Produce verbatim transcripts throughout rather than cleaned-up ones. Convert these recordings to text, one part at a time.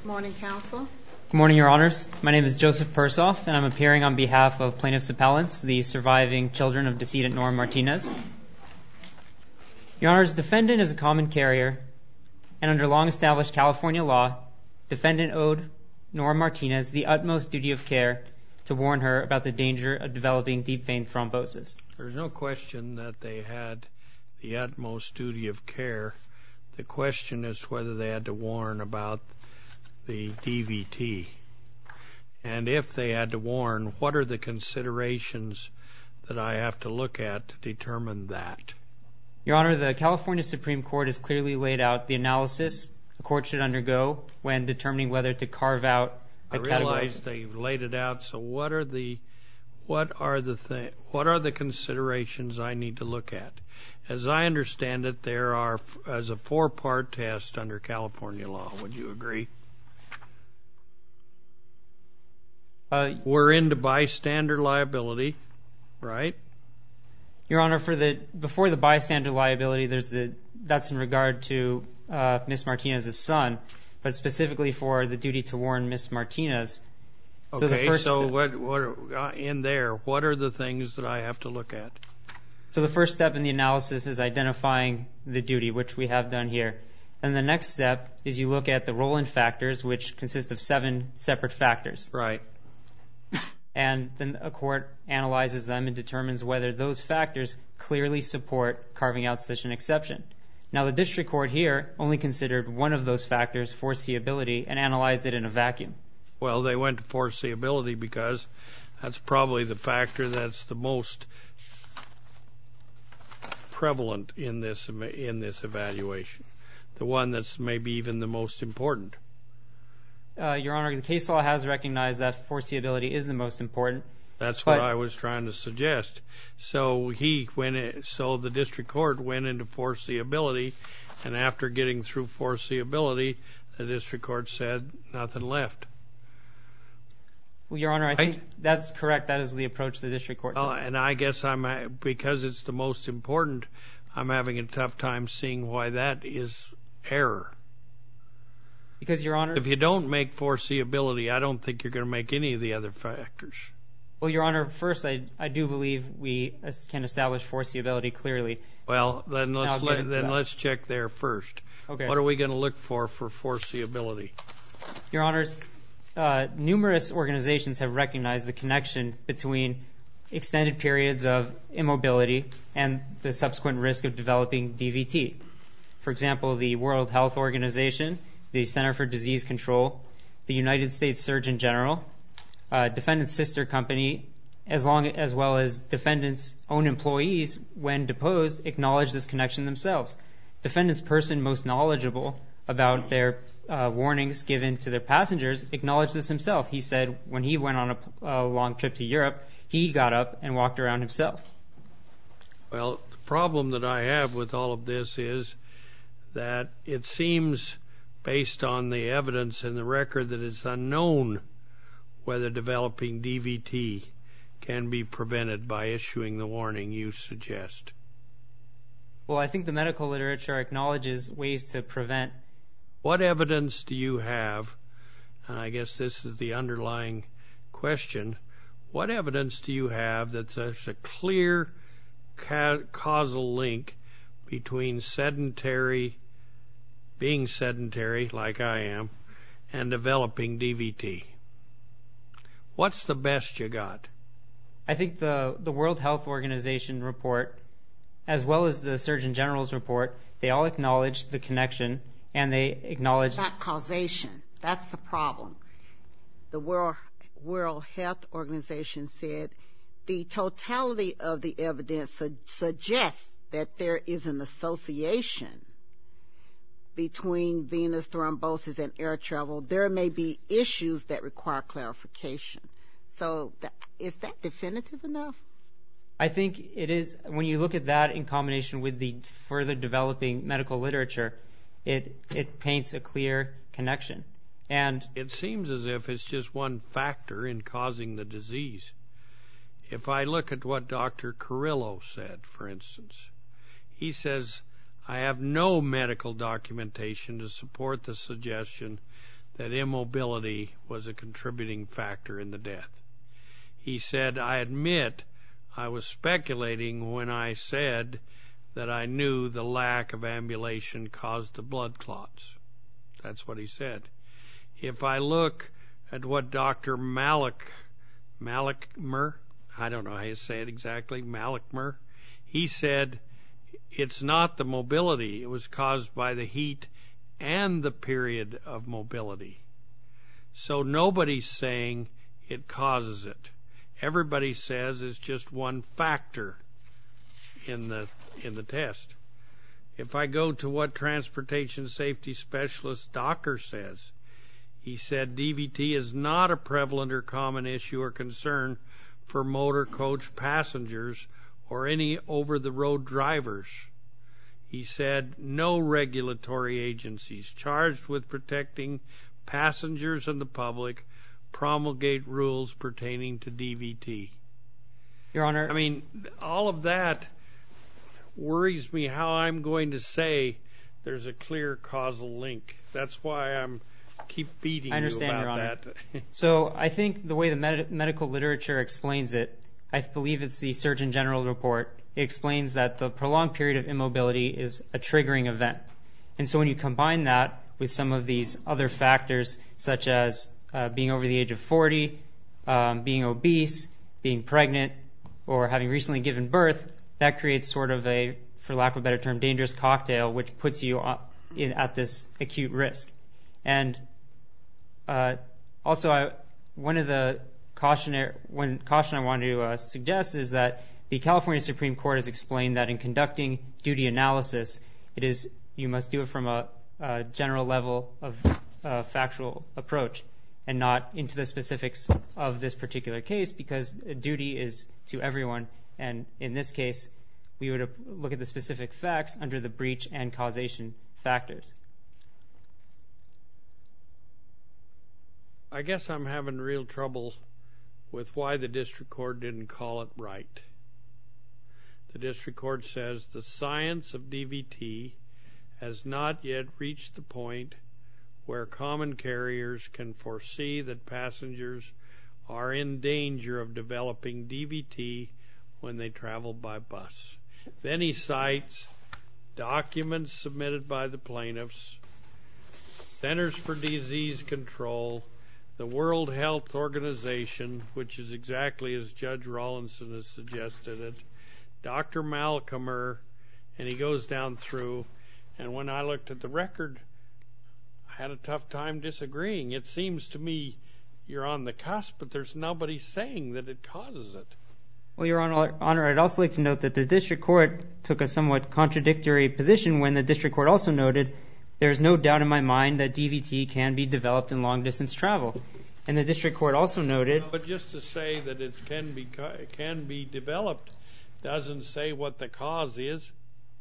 Morning, Counsel. Good morning, Your Honors. My name is Joseph Persoff, and I'm appearing on behalf of plaintiffs' appellants, the surviving children of decedent Norm Martinez. Your Honors, defendant is a common carrier, and under long-established California law, defendant owed Norm Martinez the utmost duty of care to warn her about the danger of developing deep vein thrombosis. There's no question that they had the utmost duty of care. The question is whether they had to warn about the D V T. And if they had to warn, what are the considerations that I have to look at to determine that? Your Honor, the California Supreme Court has clearly laid out the analysis the court should undergo when determining whether to carve out a category. I realize they've laid it out, so what are the what are the th- what are the considerations I need to look at? As I understand it, there are as a four-part test under California law. Would you agree? Uh, We're into bystander liability, right? Your Honor, for the before the bystander liability, there's the that's in regard to uh, Miss Martinez's son, but specifically for the duty to warn Miss Martinez. Okay, so, the first so what, what uh, in there? What are the things that I have to look at? So the first step in the analysis is identifying the duty, which we have done here. And the next step is you look at the roll-in factors, which consist of seven separate factors. Right. And then a court analyzes them and determines whether those factors clearly support carving out such an exception. Now, the district court here only considered one of those factors, foreseeability, and analyzed it in a vacuum. Well, they went to foreseeability because that's probably the factor that's the most prevalent in this in this evaluation, the one that's maybe even the most important. Uh, Your Honor, the case law has recognized that foreseeability is the most important. That's what I was trying to suggest. So he went. In, so the district court went into foreseeability, and after getting through foreseeability, the district court said nothing left. Well, Your Honor, I right? think that's correct. That is the approach the district court took. Well, and I guess I'm because it's the most important. I'm having a tough time seeing why that is error. Because, Your Honor, if you don't make foreseeability, I don't think you're going to make any of the other factors. Well, Your Honor, first, I, I do believe we can establish foreseeability clearly. Well, then let's let, then that. let's check there first. Okay. What are we going to look for for foreseeability? Your Honors, uh, numerous organizations have recognized the connection between extended periods of immobility and the subsequent risk of developing D V T. For example, the World Health Organization, the Center for Disease Control, the United States Surgeon General, uh, defendant's sister company, as long as well as defendant's own employees, when deposed, acknowledge this connection themselves. Defendant's person most knowledgeable about their uh, warnings given to their passengers acknowledged this himself. He said when he went on a, a long trip to Europe, he got up and walked around himself. Well, the problem that I have with all of this is that it seems, based on the evidence in the record, that it's unknown whether developing D V T can be prevented by issuing the warning you suggest. Well, I think the medical literature acknowledges ways to prevent. What evidence do you have, and I guess this is the underlying question, what evidence do you have that there's a clear ca- causal link between sedentary, being sedentary like I am, and developing D V T? What's the best you got? I think the, the World Health Organization report, as well as the Surgeon General's report, they all acknowledge the connection, and they acknowledge... Not causation. That's the problem. The World, World Health Organization said the totality of the evidence su- suggests that there is an association between venous thrombosis and air travel. There may be issues that require clarification. So that, is that definitive enough? I think it is. When you look at that in combination with the further developing medical literature, it it paints a clear connection. And it seems as if it's just one factor in causing the disease. If I look at what Doctor Carrillo said, for instance, he says, I have no medical documentation to support the suggestion that immobility was a contributing factor in the death. He said, I admit I was speculating when I said that I knew the lack of ambulation caused the blood clots. That's what he said. If I look at what Doctor Malik, Malikmer, I don't know how you say it exactly, Malikmer, he said it's not the mobility. It was caused by the heat and the period of mobility. So nobody's saying it causes it. Everybody says it's just one factor in the in the test. If I go to what transportation safety specialist Docker says, he said D V T is not a prevalent or common issue or concern for motor coach passengers or any over-the-road drivers. He said no regulatory agencies charged with protecting passengers and the public promulgate rules pertaining to D V T. Your Honor. I mean, all of that worries me how I'm going to say there's a clear causal link. That's why I'm keep beating I understand, you Your about Honor. that. So I think the way the med- medical literature explains it, I believe it's the Surgeon General report. It explains that the prolonged period of immobility is a triggering event. And so when you combine that with some of these other factors, such as uh, being over the age of forty, um, being obese, being pregnant, or having recently given birth, that creates sort of a, for lack of a better term, dangerous cocktail, which puts you in, at this acute risk. And uh, also, I, one of the cautionary, one caution I wanted to uh, suggest is that the California Supreme Court has explained that in conducting duty analysis, it is you must do it from a, a general level of uh, factual approach and not into the specifics of this particular case, because duty is to everyone. And in this case, we would look at the specific facts under the breach and causation factors. I guess I'm having real trouble with why the district court didn't call it right. The district court says the science of D V T has not yet reached the point where common carriers can foresee that passengers are in danger of developing D V T when they travel by bus. Then he cites documents submitted by the plaintiffs, Centers for Disease Control, the World Health Organization, which is exactly as Judge Rawlinson has suggested it, Doctor Malcolmer, and he goes down through. And when I looked at the record, I had a tough time disagreeing. It seems to me you're on the cusp, but there's nobody saying that it causes it. Well, Your Honor, Honor, I'd also like to note that the district court took a somewhat contradictory position when the district court also noted there's no doubt in my mind that D V T can be developed in long-distance travel. And the district court also noted... But just to say that it can be, it can be developed doesn't say what the cause is.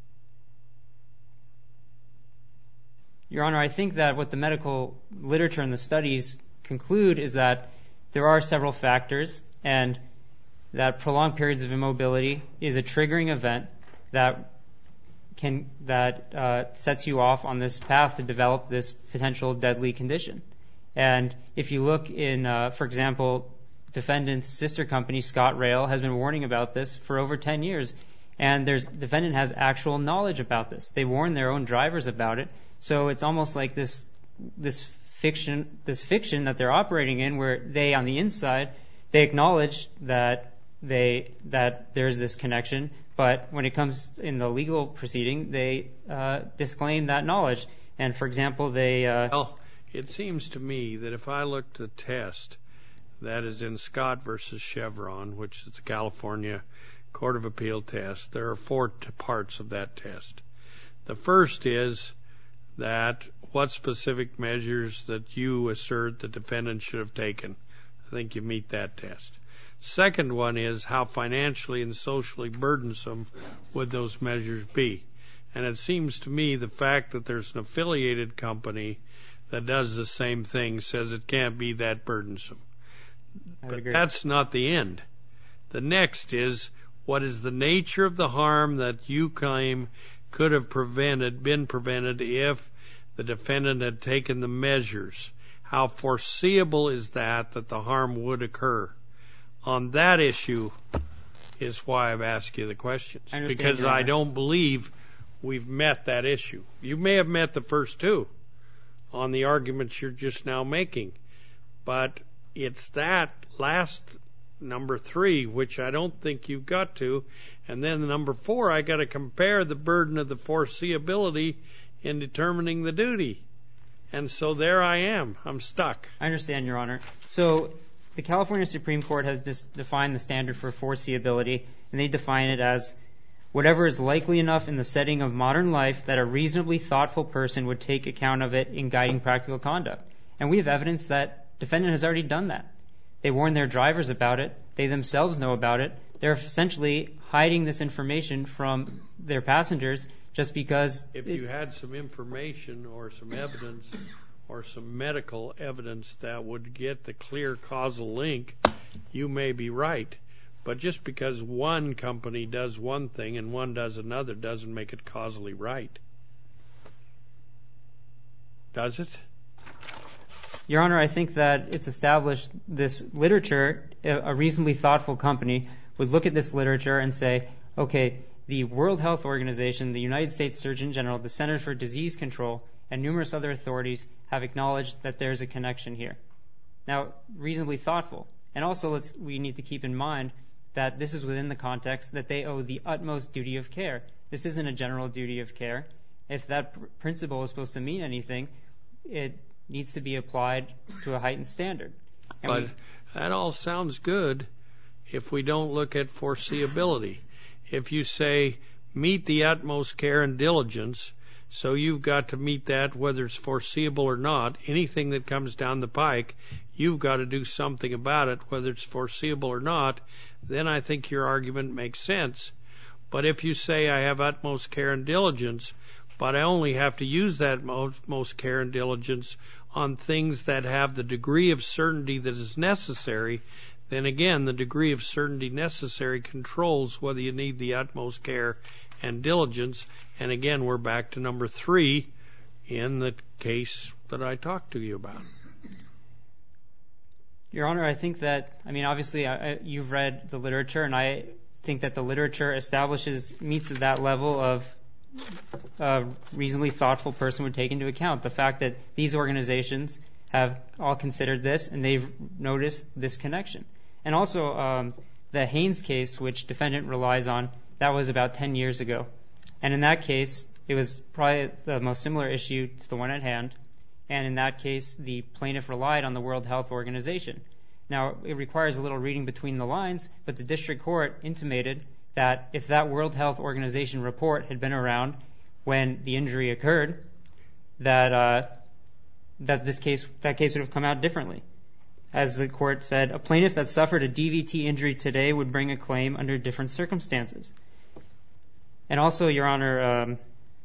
Your Honor, I think that what the medical literature and the studies conclude is that there are several factors, and that prolonged periods of immobility is a triggering event that can that uh, sets you off on this path to develop this potential deadly condition. And if you look in, uh, for example, defendant's sister company, ScotRail, has been warning about this for over ten years, and there's defendant has actual knowledge about this. They warn their own drivers about it. So it's almost like this this fiction this fiction that they're operating in, where they on the inside they acknowledge that they that there's this connection, but when it comes in the legal proceeding, they uh, disclaim that knowledge. And for example, they uh, well, it seems to me that if I looked at the test that is in Scott versus Chevron, which is the California Court of Appeal test, there are four t- parts of that test. The first is that what specific measures that you assert the defendant should have taken. I think you meet that test. Second one is how financially and socially burdensome would those measures be. And it seems to me the fact that there's an affiliated company that does the same thing says it can't be that burdensome. But agree. That's not the end. The next is, what is the nature of the harm that you claim could have prevented, been prevented if the defendant had taken the measures? how foreseeable is that that the harm would occur? On that issue is why I've asked you the questions. I because I don't believe we've met that issue. You may have met the first two on the arguments you're just now making, but it's that last number three, which I don't think you've got to, and then the number four, I got to compare the burden of the foreseeability in determining the duty. And so there I am. I'm stuck. I understand, Your Honor. So the California Supreme Court has dis- defined the standard for foreseeability, and they define it as whatever is likely enough in the setting of modern life that a reasonably thoughtful person would take account of it in guiding practical conduct. And we have evidence that defendant has already done that. They warn their drivers about it. They themselves know about it. They're essentially hiding this information from their passengers just because... If it, you had some information or some evidence or some medical evidence that would get the clear causal link, you may be right. But just because one company does one thing and one does another doesn't make it causally right. Does it? Your Honor, I think that it's established this literature, a reasonably thoughtful company would look at this literature and say, okay, the World Health Organization, the United States Surgeon General, the Centers for Disease Control, and numerous other authorities have acknowledged that there's a connection here. Now, reasonably thoughtful. And also let's, we need to keep in mind that this is within the context that they owe the utmost duty of care. This isn't a general duty of care. If that pr- principle is supposed to mean anything, it needs to be applied to a heightened standard. And but we, that all sounds good if we don't look at foreseeability. If you say, meet the utmost care and diligence, so you've got to meet that whether it's foreseeable or not, anything that comes down the pike, you've got to do something about it, whether it's foreseeable or not, then I think your argument makes sense. But if you say I have utmost care and diligence, but I only have to use that most care and diligence on things that have the degree of certainty that is necessary, then again, the degree of certainty necessary controls whether you need the utmost care and diligence. And again, we're back to number three in the case that I talked to you about. Your Honor, I think that, I mean, obviously I, you've read the literature, and I think that the literature establishes, meets at that level of a reasonably thoughtful person would take into account the fact that these organizations have all considered this and they've noticed this connection. And also um, the Haynes case, which defendant relies on, that was about ten years ago. And in that case, it was probably the most similar issue to the one at hand. And in that case, the plaintiff relied on the World Health Organization. Now, it requires a little reading between the lines, but the district court intimated that if that World Health Organization report had been around when the injury occurred, that uh, that this case that case would have come out differently. As the court said, a plaintiff that suffered a D V T injury today would bring a claim under different circumstances. And also, Your Honor, um,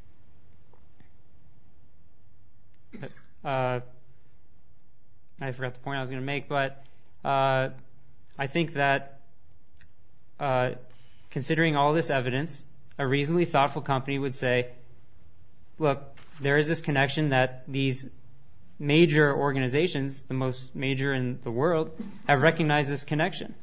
uh, I forgot the point I was going to make, but uh, I think that uh, considering all this evidence, a reasonably thoughtful company would say, look, there is this connection that these major organizations, the most major in the world, have recognized this connection.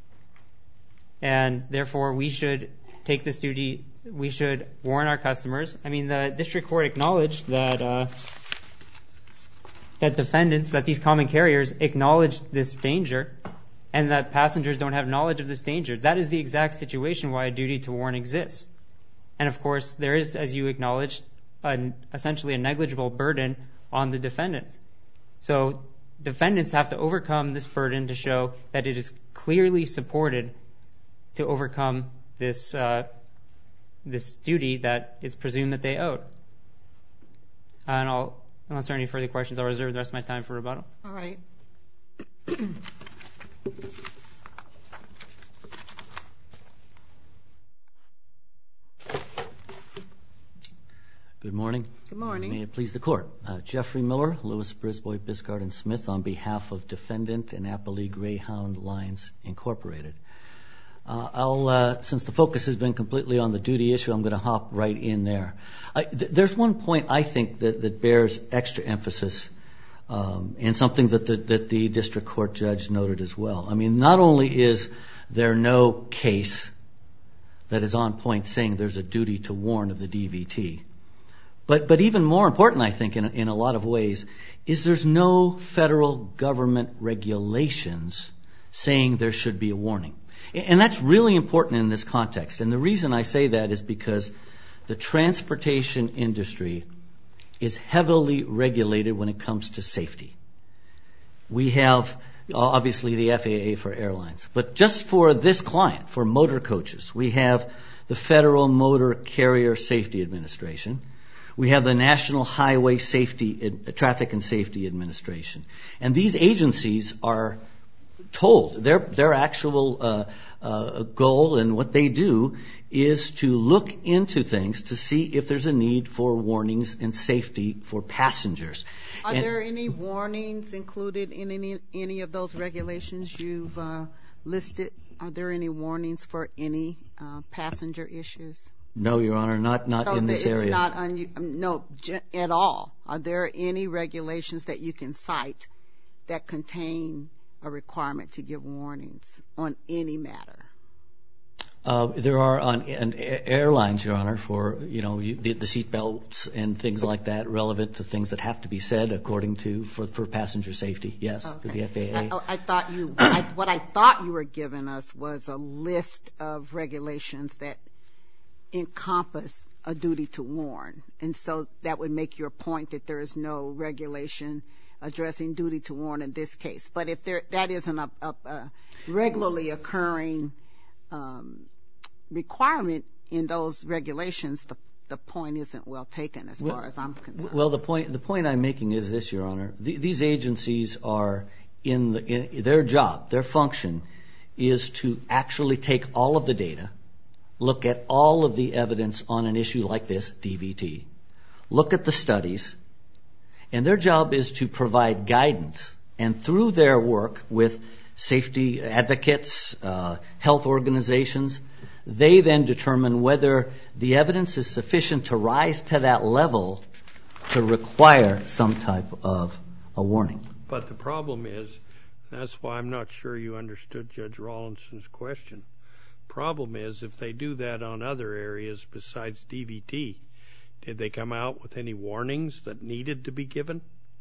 And therefore, we should take this duty, we should warn our customers. I mean, the district court acknowledged that uh, that defendants, that these common carriers acknowledged this danger and that passengers don't have knowledge of this danger. That is the exact situation why a duty to warn exists. And of course, there is, as you acknowledged, an, essentially a negligible burden on the defendants. So defendants have to overcome this burden to show that it is clearly supported to overcome this uh, this duty that is presumed that they owed. And I'll, unless there are any further questions, I'll reserve the rest of my time for rebuttal. All right. Good morning. Good morning. May it please the Court. Uh, Jeffrey Miller, Lewis, Brisbois, Biscard, and Smith on behalf of Defendant and Appellee Greyhound Lines, Incorporated. Uh, I'll, uh, since the focus has been completely on the duty issue, I'm going to hop right in there. I, th- there's one point I think that, that bears extra emphasis um, and something that the, that the district court judge noted as well. I mean, not only is there no case that is on point saying there's a duty to warn of the D V T, but but even more important, I think, in in a lot of ways, is there's no federal government regulations saying there should be a warning. And that's really important in this context. And the reason I say that is because the transportation industry is heavily regulated when it comes to safety. We have, obviously, the F A A for airlines. But just for this client, for motor coaches, we have the Federal Motor Carrier Safety Administration. We have the National Highway Safety, Traffic and Safety Administration. And these agencies are told, their their actual uh, uh, goal and what they do is to look into things to see if there's a need for warnings and safety for passengers. Are and there any warnings included in any any of those regulations you've uh, listed? Are there any warnings for any uh, passenger issues? No, Your Honor, not not so in this it's area. Not un- no j- at all. Are there any regulations that you can cite that contain a requirement to give warnings on any matter? Uh, there are on, on airlines, Your Honor, for you know you, the, the seat belts and things like that, relevant to things that have to be said according to for, for passenger safety. Yes, okay. for the F A A. I, I thought you. I, what I thought you were giving us was a list of regulations that encompass a duty to warn, and so that would make your point that there is no regulation addressing duty to warn in this case. But if there that isn't a, a, a regularly occurring um, requirement in those regulations, the the point isn't well taken as well, far as I'm concerned. Well, the point the point I'm making is this, Your Honor. The, these agencies are in, the, in their job, their function is to actually take all of the data, look at all of the evidence on an issue like this, D V T, look at the studies, and their job is to provide guidance. And through their work with safety advocates, uh, health organizations, they then determine whether the evidence is sufficient to rise to that level to require some type of a warning. But the problem is, that's why I'm not sure you understood Judge Rawlinson's question. Problem is, if they do that on other areas besides D V T, did they come out with any warnings that needed to be given?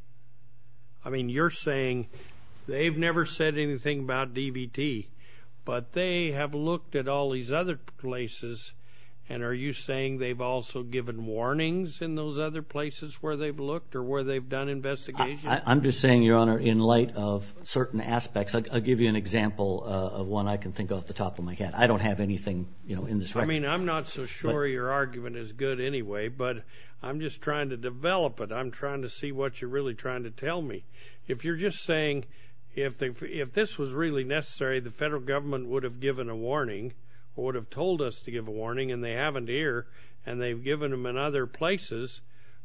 I mean, you're saying they've never said anything about D V T, but they have looked at all these other places, and are you saying they've also given warnings in those other places where they've looked or where they've done investigations? I, I'm just saying, Your Honor, in light of certain aspects, I'll, I'll give you an example uh, of one I can think off the top of my head. I don't have anything, you know, in this record. I mean, I'm not so sure but, your argument is good anyway, but I'm just trying to develop it. I'm trying to see what you're really trying to tell me. If you're just saying if they, if this was really necessary, the federal government would have given a warning or would have told us to give a warning, and they haven't here, and they've given them in other places,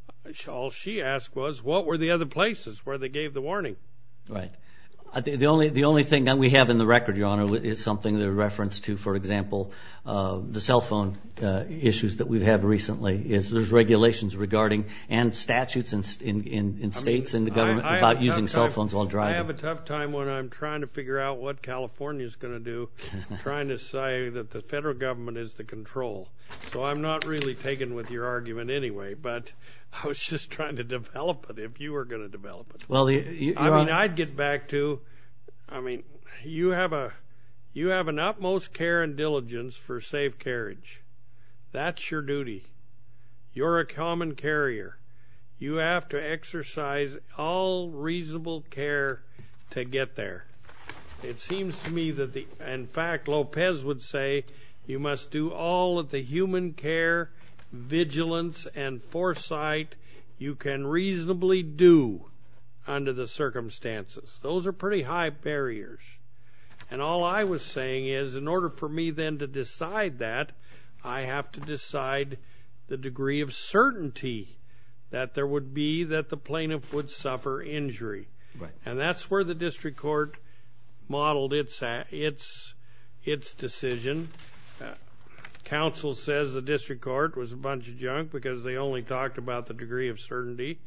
all she asked was, what were the other places where they gave the warning? Right. I think the only the only thing that we have in the record, Your Honor, is something that reference to, for example, uh, the cell phone uh, issues that we've had recently. Is there's regulations regarding and statutes in in, in, in states I mean, and the government I, I about using time, cell phones while driving. I have a tough time when I'm trying to figure out what California's going to do, trying to say that the federal government is the control. So I'm not really taken with your argument anyway, but I was just trying to develop it if you were going to develop it. Well, the, you, I mean, I'd get back to, I mean, you have a, you have an utmost care and diligence for safe carriage. That's your duty. You're a common carrier. You have to exercise all reasonable care to get there. It seems to me that the, in fact, Lopez would say you must do all of the human care, vigilance, and foresight you can reasonably do under the circumstances. Those are pretty high barriers. And all I was saying is, in order for me then to decide that, I have to decide the degree of certainty that there would be that the plaintiff would suffer injury. Right. And that's where the district court modeled its its its decision. Uh, counsel says the district court was a bunch of junk because they only talked about the degree of certainty,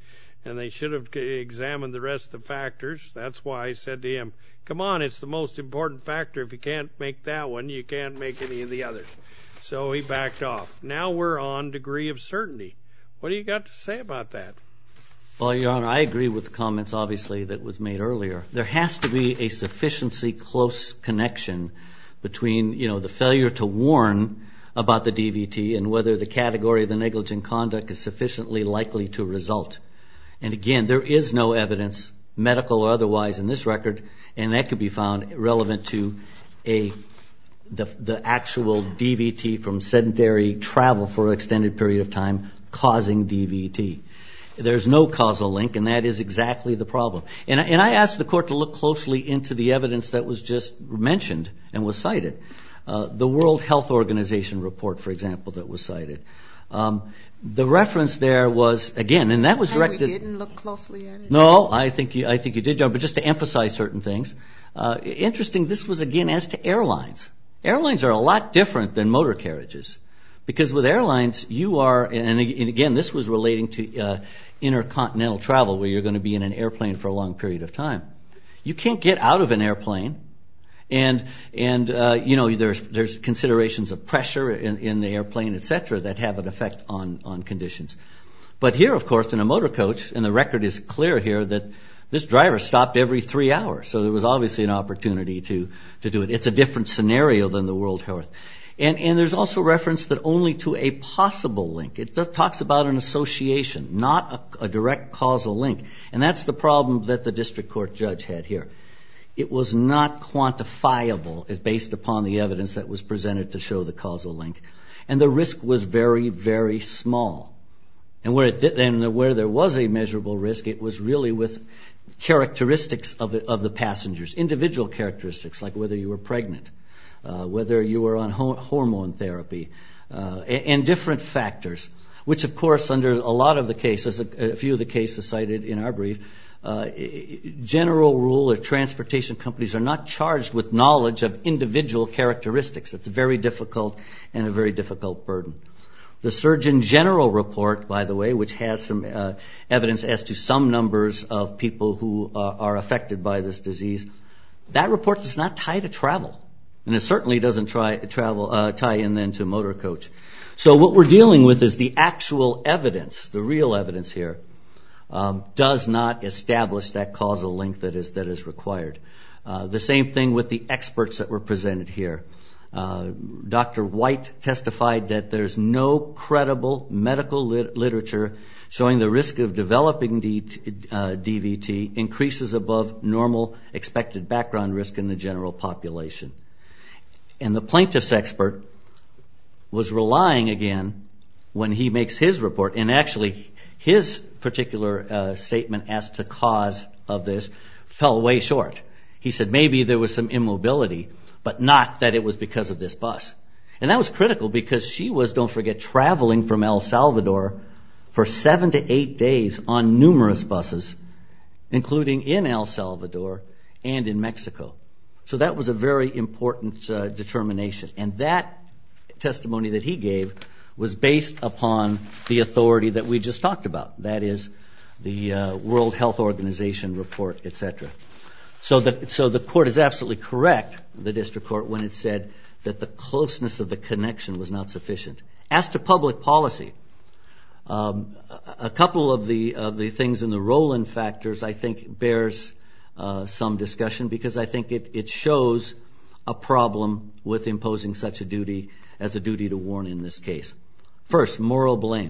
and they should have examined the rest of the factors. That's why I said to him, come on, it's the most important factor. If you can't make that one, you can't make any of the others. So he backed off. Now we're on degree of certainty. What do you got to say about that? Well, Your Honor, I agree with the comments, obviously, that was made earlier. There has to be a sufficiently close connection between, you know, the failure to warn about the D V T and whether the category of the negligent conduct is sufficiently likely to result. And again, there is no evidence, medical or otherwise, in this record, and that could be found relevant to a the, the actual D V T from sedentary travel for an extended period of time causing D V T. There's no causal link, and that is exactly the problem. And, and I asked the court to look closely into the evidence that was just mentioned and was cited. Uh, the World Health Organization report, for example, that was cited. Um, the reference there was, again, and that was directed... And we didn't look closely at it? No, I think you, I think you did, John, but just to emphasize certain things. Uh, interesting, this was, again, as to airlines. Airlines are a lot different than motor carriages. Because with airlines, you are, and again, this was relating to uh, intercontinental travel where you're going to be in an airplane for a long period of time. You can't get out of an airplane. And, and uh, you know, there's, there's considerations of pressure in, in the airplane, et cetera, that have an effect on, on conditions. But here, of course, in a motor coach, and the record is clear here, that this driver stopped every three hours. So there was obviously an opportunity to, to do it. It's a different scenario than the World Health. And, and there's also reference that only to a possible link. It does, talks about an association, not a, a direct causal link. And that's the problem that the district court judge had here. It was not quantifiable as based upon the evidence that was presented to show the causal link. And the risk was very, very small. And where, it did, and where there was a measurable risk, it was really with characteristics of the, of the passengers, individual characteristics, like whether you were pregnant, Uh, whether you were on ho- hormone therapy, uh, and, and different factors, which, of course, under a lot of the cases, a, a few of the cases cited in our brief, uh, general rule of transportation companies are not charged with knowledge of individual characteristics. It's very difficult and a very difficult burden. The Surgeon General report, by the way, which has some uh, evidence as to some numbers of people who uh, are affected by this disease, that report does not tie to travel. And it certainly doesn't try, travel, uh, tie in then to motor coach. So what we're dealing with is the actual evidence, the real evidence here, um, does not establish that causal link that is, that is required. Uh, the same thing with the experts that were presented here. Uh, Doctor White testified that there's no credible medical lit- literature showing the risk of developing D, uh, D V T increases above normal expected background risk in the general population. And the plaintiff's expert was relying again when he makes his report, and actually his particular uh, statement as to cause of this fell way short. He said maybe there was some immobility, but not that it was because of this bus. And that was critical because she was, don't forget, traveling from El Salvador for seven to eight days on numerous buses, including in El Salvador and in Mexico. So that was a very important uh, determination. And that testimony that he gave was based upon the authority that we just talked about. That is the uh, World Health Organization report, et cetera. So the, so the court is absolutely correct, the district court, when it said that the closeness of the connection was not sufficient. As to public policy, um, a, a couple of the, of the things in the Rowland factors, I think, bears Uh, some discussion, because I think it, it shows a problem with imposing such a duty as a duty to warn in this case. First, moral blame.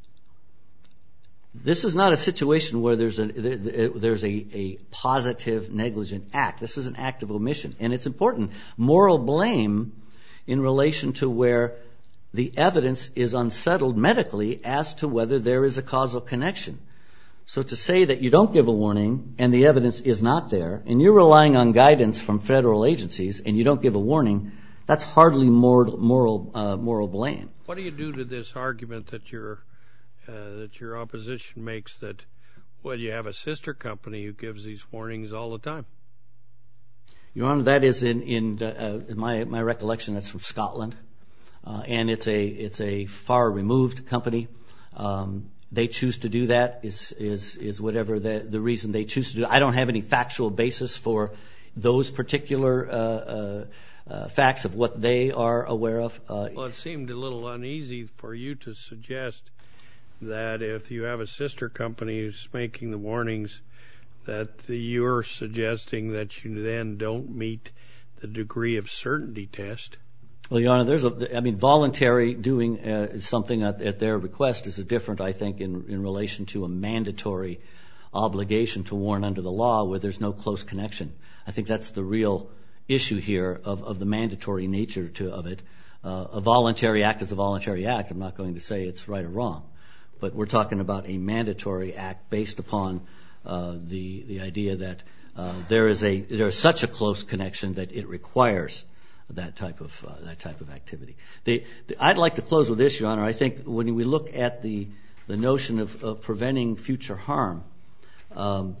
This is not a situation where there's a there, there's a, a positive negligent act. This is an act of omission, and it's important. Moral blame in relation to where the evidence is unsettled medically as to whether there is a causal connection. So to say that you don't give a warning and the evidence is not there, and you're relying on guidance from federal agencies and you don't give a warning, that's hardly moral moral, uh, moral blame. What do you do to this argument that your uh, that your opposition makes that, well, you have a sister company who gives these warnings all the time? Your Honor, that is in in, uh, in my my recollection. That's from Scotland, uh, and it's a it's a far removed company. Um, they choose to do that is is is whatever the the reason they choose to do. I don't have any factual basis for those particular uh, uh, uh, facts of what they are aware of. Uh, well, it seemed a little uneasy for you to suggest that if you have a sister company who's making the warnings, that the, you're suggesting that you then don't meet the degree of certainty test. Well, Your Honor, there's a, I mean, voluntary doing uh, something at, at their request is a different, I think, in, in relation to a mandatory obligation to warn under the law where there's no close connection. I think that's the real issue here of, of the mandatory nature to, of it. Uh, a voluntary act is a voluntary act. I'm not going to say it's right or wrong, but we're talking about a mandatory act based upon uh, the the idea that uh, there is a there is such a close connection that it requires that type of uh, that type of activity. The, the, I'd like to close with this, Your Honor. I think when we look at the the notion of, of preventing future harm, um,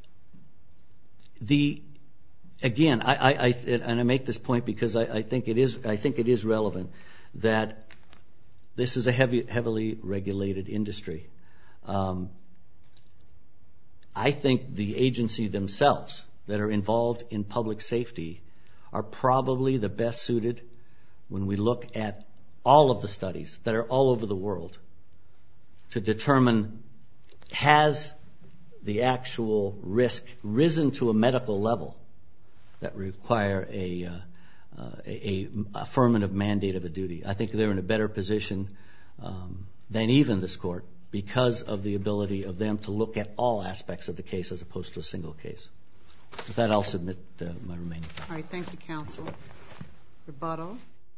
the again, I, I, I and I make this point because I, I think it is I think it is relevant that this is a heavy, heavily regulated industry. Um, I think the agency themselves that are involved in public safety are probably the best suited when we look at all of the studies that are all over the world to determine has the actual risk risen to a medical level that require a, uh, uh, a, a affirmative mandate of a duty. I think they're in a better position um, than even this court because of the ability of them to look at all aspects of the case as opposed to a single case. With that, I'll submit uh, my remaining time. All right, thank you, counsel. Rebuttal.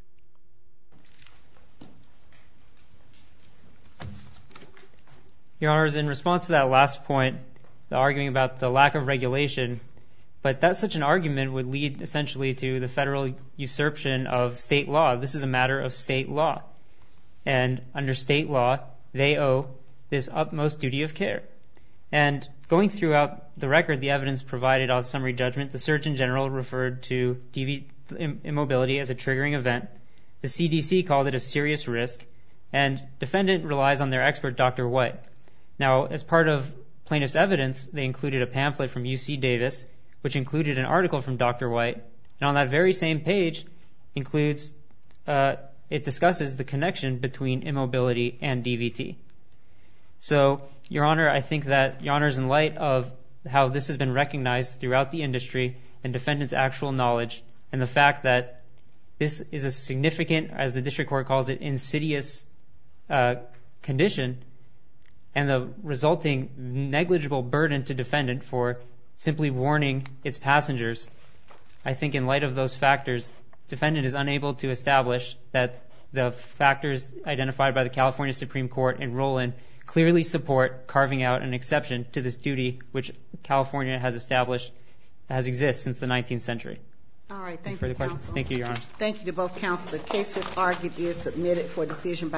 Your Honors, in response to that last point, the arguing about the lack of regulation, but that such an argument would lead essentially to the federal usurpation of state law. This is a matter of state law. And under state law, they owe this utmost duty of care. And going throughout the record, the evidence provided on summary judgment, the Surgeon General referred to D V immobility as a triggering event. The C D C called it a serious risk. And defendant relies on their expert, Doctor White. Now, as part of plaintiff's evidence, they included a pamphlet from U C Davis, which included an article from Doctor White. And on that very same page includes, uh, it discusses the connection between immobility and D V T. So, Your Honor, I think that, Your Honors, in light of how this has been recognized throughout the industry and defendant's actual knowledge, and the fact that this is a significant, as the district court calls it, insidious uh, condition, and the resulting negligible burden to defendant for simply warning its passengers, I think in light of those factors, defendant is unable to establish that the factors identified by the California Supreme Court in Rowland clearly support carving out an exception to this duty which California has established, has existed since the nineteenth century. All right, thank you, counsel. Thank you, Your Honor. Thank you to both counsel. The case just argued is submitted for decision by